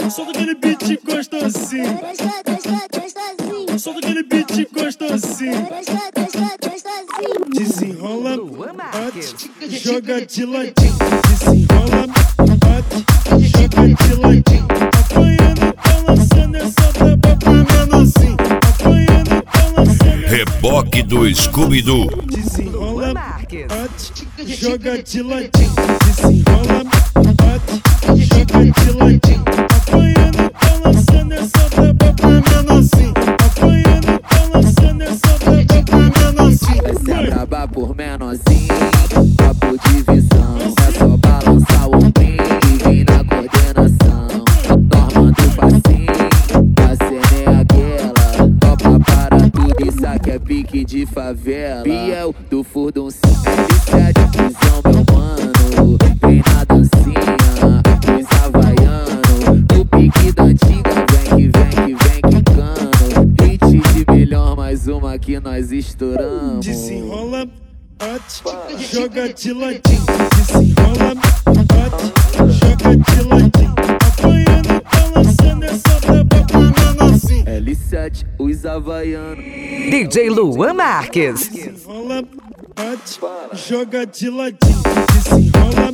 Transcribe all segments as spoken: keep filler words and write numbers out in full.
Solta aquele beat gostosinho. Solta aquele beat gostosinho. Desenrola, bate, joga de ladinho. Desenrola, bate, joga de ladinho. Apanhando, balançando essa braba pra menorzinho. Apanhando, balançando. Reboque do Scooby-Doo. Desenrola, bate, joga de ladinho. Desenrola, bate, joga de ladinho. Apanhando, balançando essa braba pra menorzinho. Apanhando, balançando essa braba pra menorzinho. Essa é braba por menorzinho, papo de visão. É só balançar o ombrinho e vir na coordenação. Normando o passinho, a cena é aquela. Topa para tudo, isso aqui é pique de favela. Biel do Furduncinho, L sete, visão meu mano. Vem na dancinha, dos havaianos. O pique da antiga, vem que vem que vem quicando. Hit de melhor, mais uma que nós estouramos. Desenrola, bate, joga de ladinho. Desenrola, bate, joga de ladinho. Apanhando, balançando essa braba pra menorzinho. L sete, os havaianos. D J Luan Marques. Desenrola, bate, joga de ladinho. Desenrola,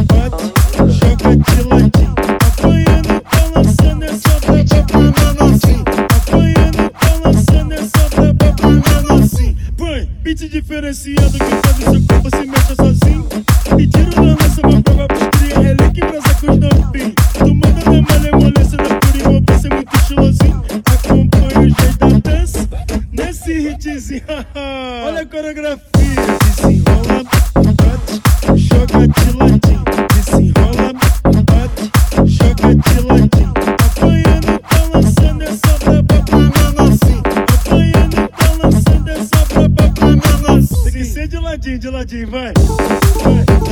bate, joga de ladinho. Apanhando, balançando essa braba pra menorzinho. Apanhando, balançando essa braba pra menorzinho. Põe, beat diferenciado que faz o seu corpo se mexa sozinho. E tiro da lança uma prova pros cria, relíquia e brasa com os novinhos. Tu manda na malemolência da pura envolvência, muito estilosinho. Acompanha o jeito da dança nesse hitzinho. Olha a coreografia. Desenrola, bate, joga de ladinho. Desenrola, bate, joga de ladinho. Apanhando, balançando essa braba pra menorzinho. Apanhando, balançando essa braba pra menorzinho. Tem que ser de ladinho, de ladinho, vai. Vai.